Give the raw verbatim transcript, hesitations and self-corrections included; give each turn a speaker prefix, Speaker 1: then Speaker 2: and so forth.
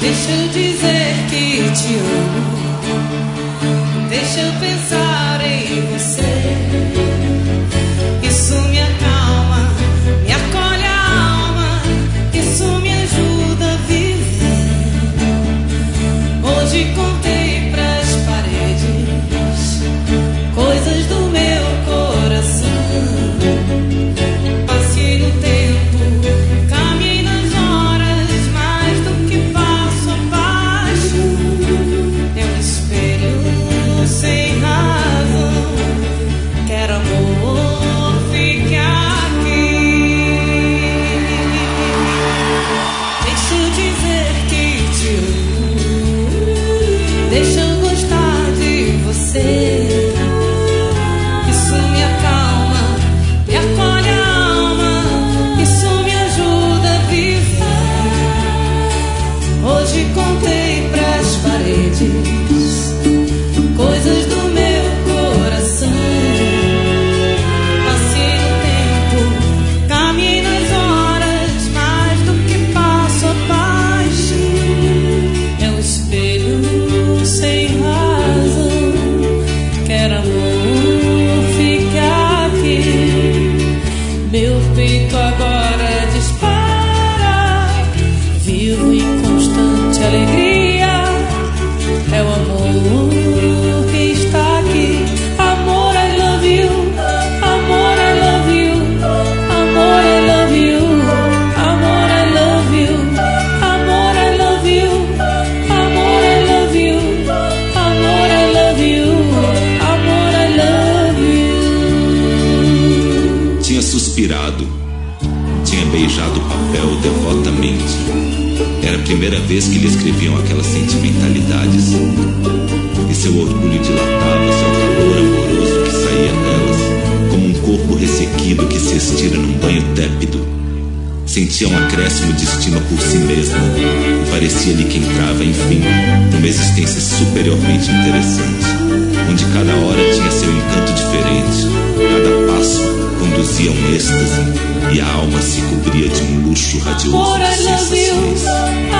Speaker 1: Deixa eu dizer que te amo. Deixa eu pensar em você. Isso me acalma, me acolhe a alma. Isso me ajuda a viver. Hoje contei pras paredes coisas do meu coração. Passei no tempo, caminhei nas horas, mais do que passo a passo. É um espelho sem razão. Quero amor, fique aqui. Deixa eu dizer que te amo. Deixa eu gostar de você. Isso me acalma, me acolhe a alma. Isso me ajuda a viver. Hoje contei pras paredes coisas do meu coração. Passei no tempo, caminhei nas horas, mais do que passo a paixão. É um espelho sem razão. Quero amor, fique aqui. Meu peito agora dispara. Vivo em constante alegria. É o amor que está aqui. Amor, I love you. Amor, I love you. Amor, I love you. Amor, I love you. Amor, I love you. Amor, I love you. Amor, I love you. Amor, I love you.
Speaker 2: Tinha suspirado, tinha beijado o papel devotamente. Era a primeira vez que lhe escreviam aquelas sentimentalidades. E seu orgulho dilatava-se ao calor amoroso que saía delas, como um corpo ressequido que se estira num banho tépido. Sentia um acréscimo de estima por si mesma e parecia-lhe que entrava, enfim, numa existência superiormente interessante, onde cada hora tinha seu encanto diferente, cada passo conduzia a um êxtase e a alma se cobria de um luxo radioso
Speaker 1: Amor,
Speaker 2: de
Speaker 1: I love you.
Speaker 2: sensações.